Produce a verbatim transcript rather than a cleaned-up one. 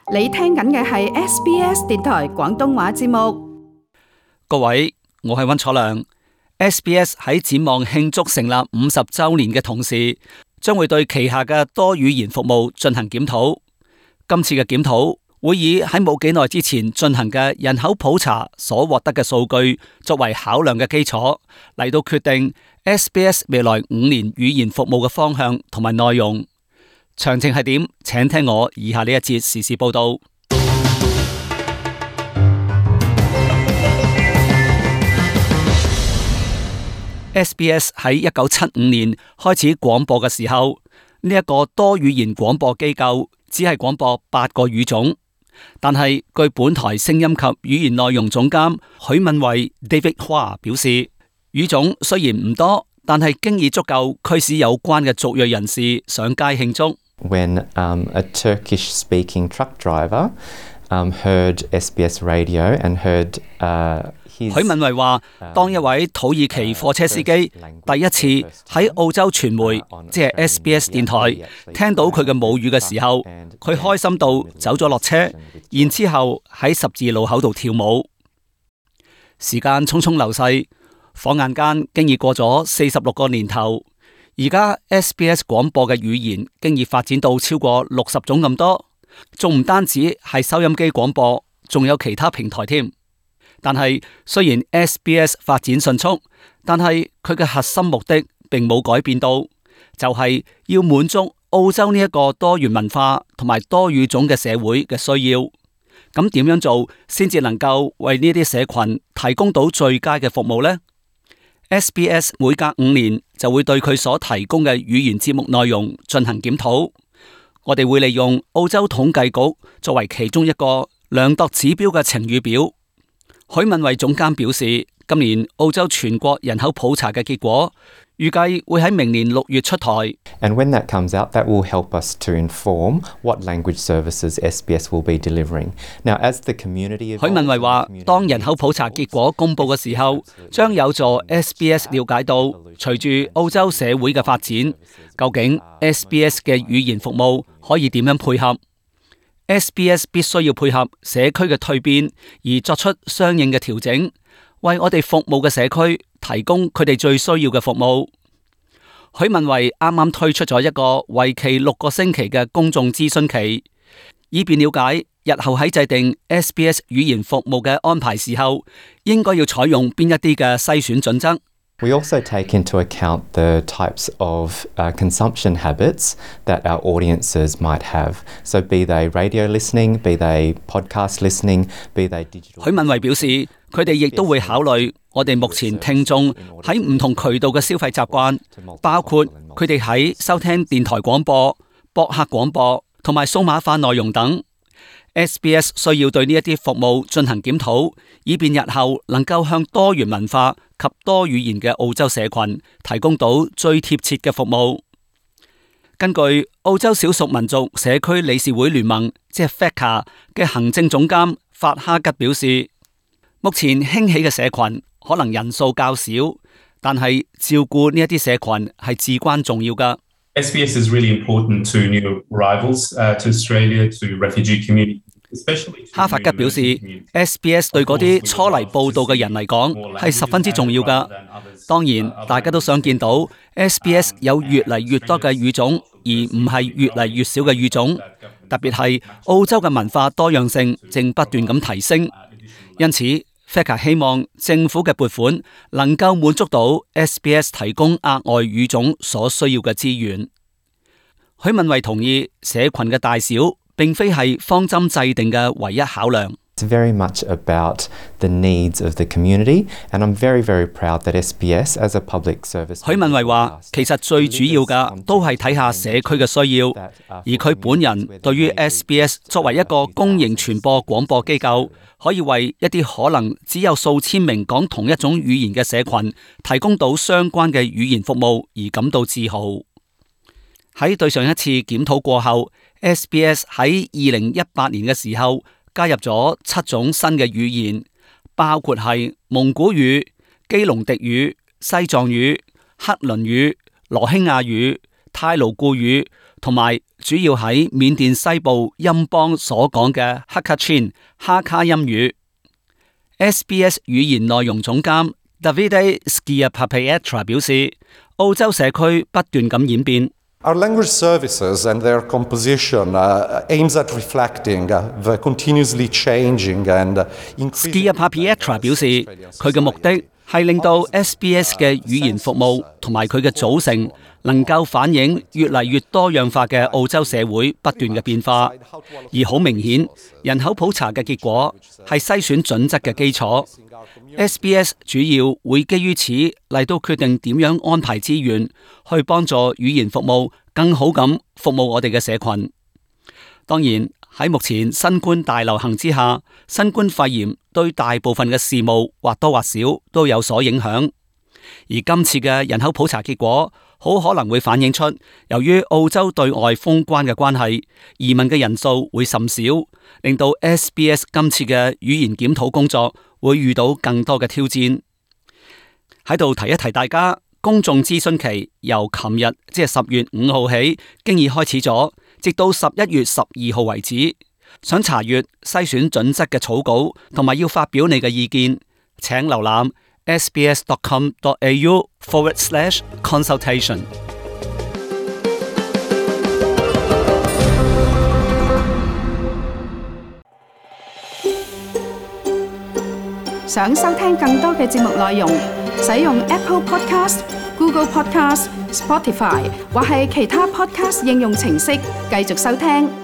你聽緊嘅係 S B S 電台廣東話節目。 各位，我係溫楚良。S B S 喺展望慶祝成立五十週年嘅同時，將會對旗下嘅多語言服務進行檢討。今次嘅檢討會以喺冇幾耐之前進行嘅人口普查所獲得嘅數據作為考量嘅基礎，嚟到決定 S B S 未來五年語言服務嘅方向同埋內容。詳情係點？請聽我以下呢一節時事報道。S B S 喺一九七五年開始廣播嘅時候，呢、這、一個多語言廣播機構只係廣播八個語種，但係據本台聲音及語言內容總監許敏慧 David Hua 表示，語種雖然唔多，但係經已足夠驅使有關嘅族裔人士上街慶祝。 When um, a Turkish-speaking truck driver um, heard S B S radio and heard uh, his, 許敏慧話，當一位土耳其貨車司機第一次喺澳洲傳媒，即係 S B S 電台，聽到佢嘅母語嘅時候，佢開心到走咗落車，然之後喺十字路口度跳舞。時間匆匆流逝，晃眼間經已過咗四十六個年頭。而家 S B S 廣播嘅語言經已發展到超過六十種咁多，仲唔單止係收音機廣播，仲有其他平台添。但係雖然 S B S 發展迅速，但係佢嘅核心目的並冇改變到，就係要滿足澳洲呢一個多元文化同埋多語種嘅社會嘅需要。咁點樣做先至能夠為呢啲社群提供到最佳嘅服務呢？S B S 每隔五年就會對佢所提供嘅語言節目內容進行檢討。我哋會利用澳洲統計局作為其中一個量度指標嘅晴雨表。許敏慧總監表示，今年澳洲全國人口普查嘅結果預計會喺明年六月出台。 And when that comes out, that will help us to inform what language services S B S will be delivering. Now, as the community, 許敏慧話，當人口普查結果公佈嘅時候，將有助 S B S 了解到，隨住澳洲社會嘅發展，究竟 S B S 嘅語言服務可以點樣配合。S B S 必須要配合社區嘅蛻變，而作出相應嘅調整，為我哋服務嘅社區提供佢哋最需要嘅服務。許敏慧啱啱推出咗一個為期六個星期嘅公眾諮詢期，以便了解日後喺制定 S B S 語言服務嘅安排時候，應該要採用邊一啲嘅篩選準則。 We also take into account the types of uh, consumption habits that our audiences might have. So be they radio listening, be they podcast listening, be they digital. 許敏慧表示，佢哋亦都會考慮我哋目前聽眾喺唔同渠道嘅消費習慣，包括佢哋喺收聽電台廣播、博客廣播同埋數碼化內容等。S B S 需要對呢一啲服務進行檢討，以便日後能夠向多元文化及多語言嘅澳洲社群提供到最貼切嘅服務。根據澳洲少數民族社區理事會聯盟，即係 F A C A 嘅行政總監法哈吉表示，目前興起嘅社群可能人數較少，但係照顧呢一啲社群係至關重要㗎。 S B S is really important to new arrivals, uh, to Australia, to refugee community. 哈法吉表示 ，S B S 對嗰啲初嚟報道嘅人嚟講係十分之重要㗎。當然，大家都想見到 S B S 有越嚟越多嘅語種，而唔係越嚟越少嘅語種。特別係澳洲嘅文化多樣性正不斷咁提升，因此 F A C A 希望政府嘅撥款能夠滿足到 S B S 提供額外語種所需要嘅資源。許敏慧同意社群嘅大小並非係方針制定嘅唯一考量。 It's very much about the needs of the community, and I'm very, very proud that S B S as a public service. 許敏慧話，其實最主要嘅都係睇下社區嘅需要，而佢本人對於 S B S 作為一個公營傳播廣播機構，可以為一啲可能只有數千名講同一種語言嘅社群提供到相關嘅語言服務而感到自豪。喺對上一次檢討過後， S B S 喺二零一八年嘅時候加入咗七種新嘅語言，包括係蒙古語、基隆迪語、西藏語、克倫語、羅興亞語、泰盧固語同埋主要喺緬甸西部欽邦所講嘅克卡欽哈卡欽語。S B S 語言內容總監 Davide Schiappapiedra 表示，澳洲社區不斷咁演變。 Our language services and their composition uh, aims at reflecting uh, the continuously changing and increasing. Schiappapiedra 表示，佢嘅目的係令到 S B S 嘅語言服務同埋佢嘅組成能夠反映越嚟越多樣化嘅澳洲社會不斷嘅變化，而好明顯，人口普查嘅結果係篩選準則嘅基礎。S B S 主要會基於此嚟到決定點樣安排資源，去幫助語言服務更好咁服務我哋嘅社群。當然喺目前新冠大流行之下，新冠肺炎對大部分嘅事務或多或少都有所影響。而今次嘅人口普查結果好可能會反映出，由於澳洲對外封關嘅關係，移民嘅人數會甚少，令到 S B S 今次嘅語言檢討工作會遇到更多嘅挑戰。喺度提一提大家，公眾諮詢期由琴日即係十月五號起，經已開始咗，直到十一月十二號為止。想查閱篩選準則嘅草稿，同埋要發表你嘅意見，請瀏覽 sbs.com.au forward slash consultation。 想收聽更多嘅節目內容，使用 Apple Podcast、Google Podcast、Spotify 或係其他 Podcast 應用程式繼續收聽。